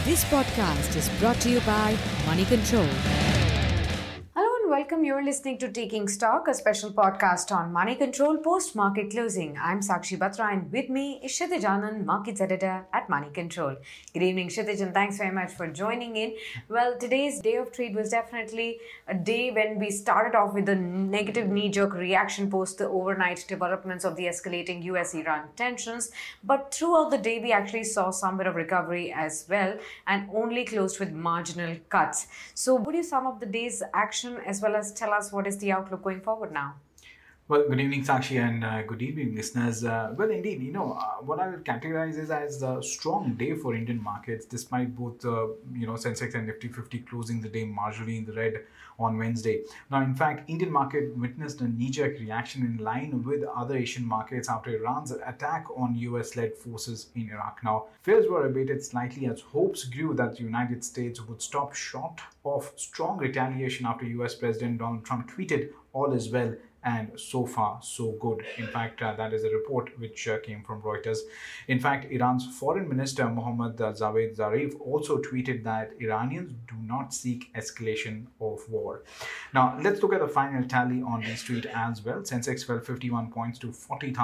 This podcast is brought to you by Money Control. Hello and welcome. You're listening to Taking Stock, a special podcast on money control post-market closing. I'm Sakshi Batra and with me is Kshitij Anand, Markets Editor at Money Control. Good evening, Kshitij, and thanks very much for joining in. Well, today's day of trade was definitely a day when we started off with a negative knee-jerk reaction post the overnight developments of the escalating US-Iran tensions. But throughout the day, we actually saw some bit of recovery as well and only closed with marginal cuts. So would you sum up the day's action as well as tell us what is the outlook going forward now? Well, good evening, Sakshi, and good evening, listeners. Well, indeed, what I would categorize is as a strong day for Indian markets, despite both, Sensex and Nifty 50 closing the day marginally in the red on Wednesday. Now, in fact, Indian market witnessed a knee-jerk reaction in line with other Asian markets after Iran's attack on US-led forces in Iraq. Now, fears were abated slightly as hopes grew that the United States would stop short of strong retaliation after US President Donald Trump tweeted, "All is well," and so far, so good. In fact, that is a report which came from Reuters. In fact, Iran's Foreign Minister Mohammad Javad Zarif also tweeted that Iranians do not seek escalation of war. Now, let's look at the final tally on the street as well. Sensex fell 51 points to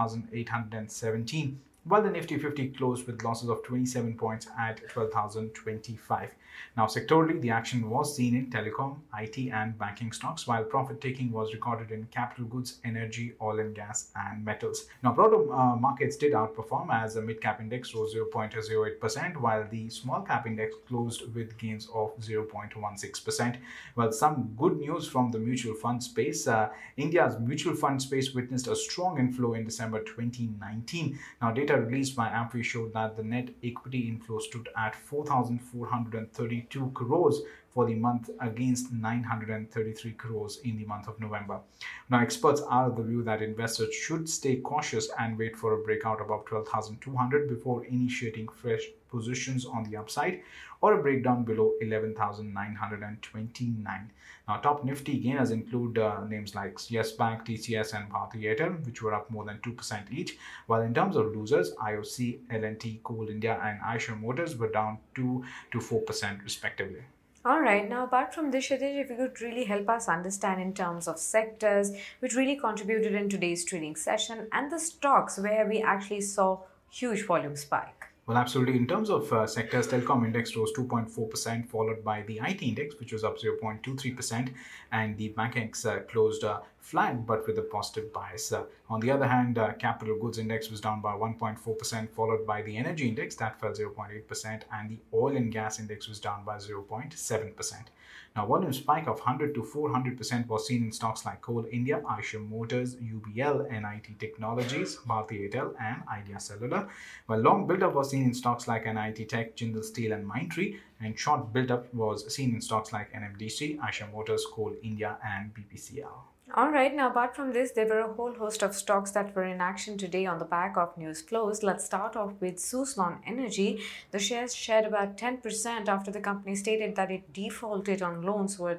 40,817. While the Nifty 50 closed with losses of 27 points at 12,025. Now, sectorally, the action was seen in telecom, IT and banking stocks, while profit-taking was recorded in capital goods, energy, oil and gas, and metals. Now, broader markets did outperform as the mid-cap index rose 0.08%, while the small-cap index closed with gains of 0.16%. Well, some good news from the mutual fund space. India's mutual fund space witnessed a strong inflow in December 2019. Now, data released by AMFI showed that the net equity inflow stood at 4,432 crores for the month against 933 crores in the month of November. Now, experts are of the view that investors should stay cautious and wait for a breakout above 12,200 before initiating fresh positions on the upside or a breakdown below 11,929. Now, top Nifty gainers include names like Yes Bank, TCS and Bharti Airtel, which were up more than 2% each, while in terms of losers, IOC, L&T, Coal India and Eicher Motors were down 2 to 4% respectively. All right. Now, apart from this, Kshitij, if you could really help us understand in terms of sectors which really contributed in today's trading session and the stocks where we actually saw huge volume spike. Well, absolutely. In terms of sectors, telecom index rose 2.4%, followed by the IT index, which was up 0.23%, and the bankex closed flat, but with a positive bias. On the other hand, capital goods index was down by 1.4%, followed by the energy index that fell 0.8%, and the oil and gas index was down by 0.7%. Now, volume spike of 100 to 400% was seen in stocks like Coal India, Eicher Motors, UBL, NIT Technologies, Bharti Airtel, and Idea Cellular. While long build-up was seen in stocks like NIT Tech, Jindal Steel, and Mindtree, and short build-up was seen in stocks like NMDC, Eicher Motors, Coal India, and BPCL. All right. Now, apart from this, there were a whole host of stocks that were in action today on the back of news flows. Let's start off with Suzlon Energy. The shares shed about 10% after the company stated that it defaulted on loans worth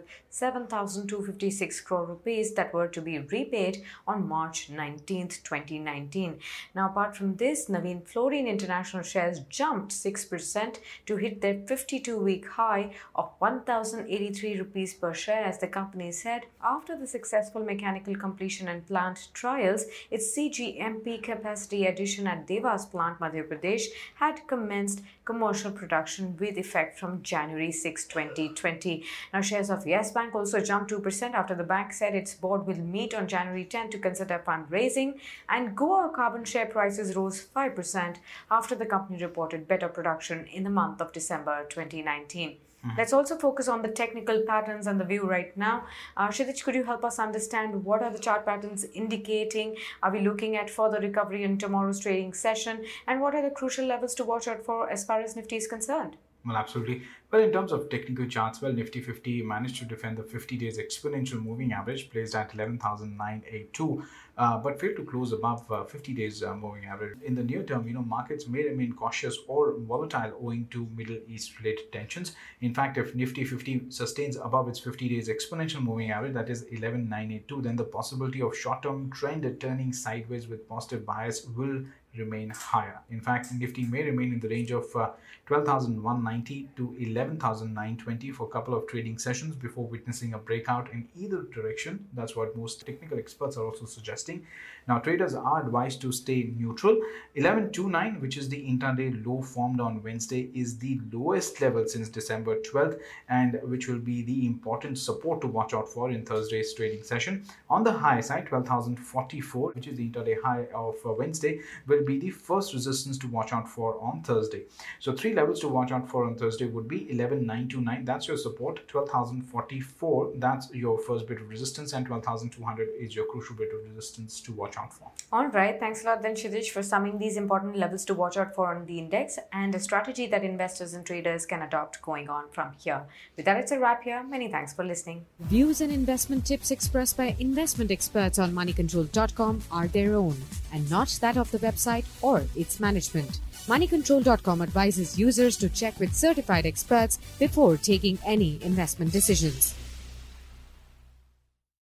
7,256 crore rupees that were to be repaid on March 19th, 2019. Now, apart from this, Navin Fluorine International shares jumped 6% to hit their 52-week high of 1,083 rupees per share as the company said after the successful mechanical completion and plant trials, its CGMP capacity addition at Devas plant, Madhya Pradesh, had commenced commercial production with effect from January 6, 2020. Now, shares of Yes Bank also jumped 2% after the bank said its board will meet on January 10 to consider fundraising, and Goa carbon share prices rose 5% after the company reported better production in the month of December 2019. Let's also focus on the technical patterns and the view right now. Kshitij, could you help us understand what are the chart patterns indicating? Are we looking at further recovery in tomorrow's trading session? And what are the crucial levels to watch out for as far as Nifty is concerned? Well, absolutely. Well, in terms of technical charts, well, Nifty 50 managed to defend the 50 days exponential moving average placed at 11,982, but failed to close above 50 days moving average. In the near term, markets may remain cautious or volatile owing to Middle East related tensions. In fact, if Nifty 50 sustains above its 50 days exponential moving average, that is 11,982, then the possibility of short-term trend turning sideways with positive bias will remain higher. In fact, Nifty may remain in the range of 12,190 to 11,920 for a couple of trading sessions before witnessing a breakout in either direction. That's what most technical experts are also suggesting. Now, traders are advised to stay neutral. 1129, which is the intraday low formed on Wednesday, is the lowest level since December 12th and which will be the important support to watch out for in Thursday's trading session. On the high side, 12,044, which is the intraday high of Wednesday, will be the first resistance to watch out for on Thursday. So 3 levels to watch out for on Thursday would be 11,929, that's your support, 12,044, that's your first bit of resistance, and 12,200 is your crucial bit of resistance to watch out for. All right, thanks a lot then Kshitij for summing these important levels to watch out for on the index and a strategy that investors and traders can adopt going on from here. With that, it's a wrap here. Many thanks for listening. Views and investment tips expressed by investment experts on moneycontrol.com are their own and not that of the website or its management. Moneycontrol.com advises users to check with certified experts before taking any investment decisions.